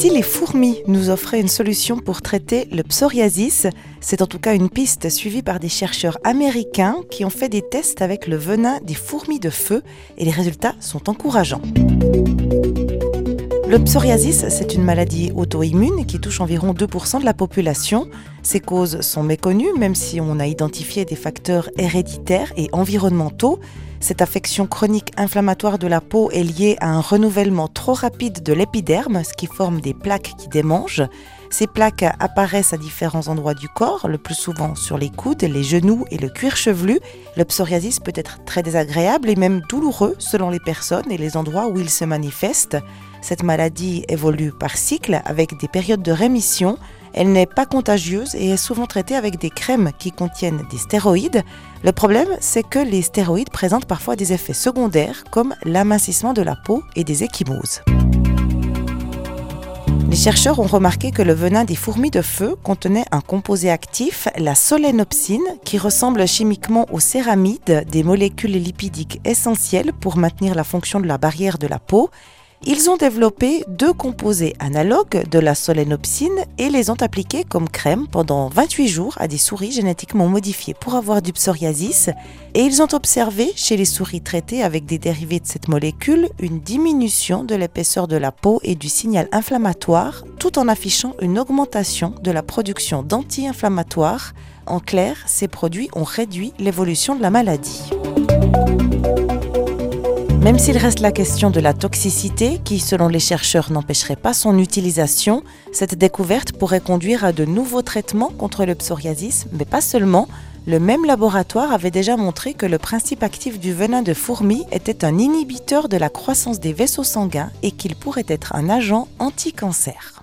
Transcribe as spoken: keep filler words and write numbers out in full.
si les fourmis nous offraient une solution pour traiter le psoriasis? C'est en tout cas une piste suivie par des chercheurs américains qui ont fait des tests avec le venin des fourmis de feu et les résultats sont encourageants. Le psoriasis, c'est une maladie auto-immune qui touche environ deux pour cent de la population. Ses causes sont méconnues, même si on a identifié des facteurs héréditaires et environnementaux. Cette affection chronique inflammatoire de la peau est liée à un renouvellement trop rapide de l'épiderme, ce qui forme des plaques qui démangent. Ces plaques apparaissent à différents endroits du corps, le plus souvent sur les coudes, les genoux et le cuir chevelu. Le psoriasis peut être très désagréable et même douloureux selon les personnes et les endroits où il se manifeste. Cette maladie évolue par cycle avec des périodes de rémission. Elle n'est pas contagieuse et est souvent traitée avec des crèmes qui contiennent des stéroïdes. Le problème, c'est que les stéroïdes présentent parfois des effets secondaires comme l'amincissement de la peau et des ecchymoses. Les chercheurs ont remarqué que le venin des fourmis de feu contenait un composé actif, la solénopsine, qui ressemble chimiquement aux céramides, des molécules lipidiques essentielles pour maintenir la fonction de la barrière de la peau. Ils ont développé deux composés analogues de la solénopsine et les ont appliqués comme crème pendant vingt-huit jours à des souris génétiquement modifiées pour avoir du psoriasis. Et ils ont observé chez les souris traitées avec des dérivés de cette molécule une diminution de l'épaisseur de la peau et du signal inflammatoire, tout en affichant une augmentation de la production d'anti-inflammatoires. En clair, ces produits ont réduit l'évolution de la maladie. Même s'il reste la question de la toxicité, qui selon les chercheurs n'empêcherait pas son utilisation, cette découverte pourrait conduire à de nouveaux traitements contre le psoriasis, mais pas seulement. Le même laboratoire avait déjà montré que le principe actif du venin de fourmi était un inhibiteur de la croissance des vaisseaux sanguins et qu'il pourrait être un agent anti-cancer.